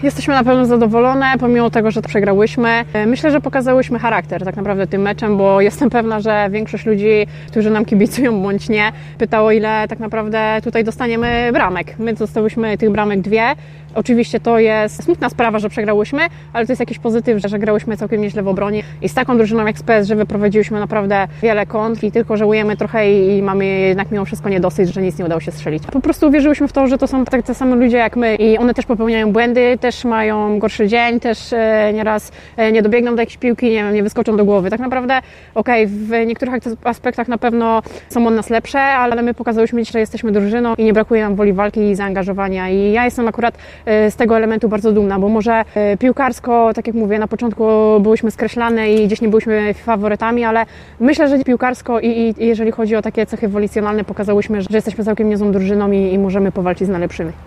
Jesteśmy na pewno zadowolone, pomimo tego, że przegrałyśmy. Myślę, że pokazałyśmy charakter tak naprawdę tym meczem, bo jestem pewna, że większość ludzi, którzy nam kibicują bądź nie, pytało, ile tak naprawdę tutaj dostaniemy bramek. My dostałyśmy tych bramek 2. Oczywiście to jest smutna sprawa, że przegrałyśmy, ale to jest jakiś pozytyw, że grałyśmy całkiem nieźle w obronie i z taką drużyną jak z PSG wyprowadziłyśmy naprawdę wiele kąt i tylko żałujemy trochę i mamy jednak mimo wszystko niedosyć, że nic nie udało się strzelić. Po prostu uwierzyłyśmy w to, że to są te same ludzie jak my i one też popełniają błędy, też mają gorszy dzień, też nieraz nie dobiegną do jakiejś piłki, nie wyskoczą do głowy. Tak naprawdę w niektórych aspektach na pewno są od nas lepsze, ale my pokazałyśmy, że jesteśmy drużyną i nie brakuje nam woli walki i zaangażowania i ja jestem akurat z tego elementu bardzo dumna, bo może piłkarsko, tak jak mówię, na początku byłyśmy skreślane i gdzieś nie byłyśmy faworytami, ale myślę, że piłkarsko i jeżeli chodzi o takie cechy wolicjonalne, pokazałyśmy, że jesteśmy całkiem niezłą drużyną i możemy powalczyć z najlepszymi.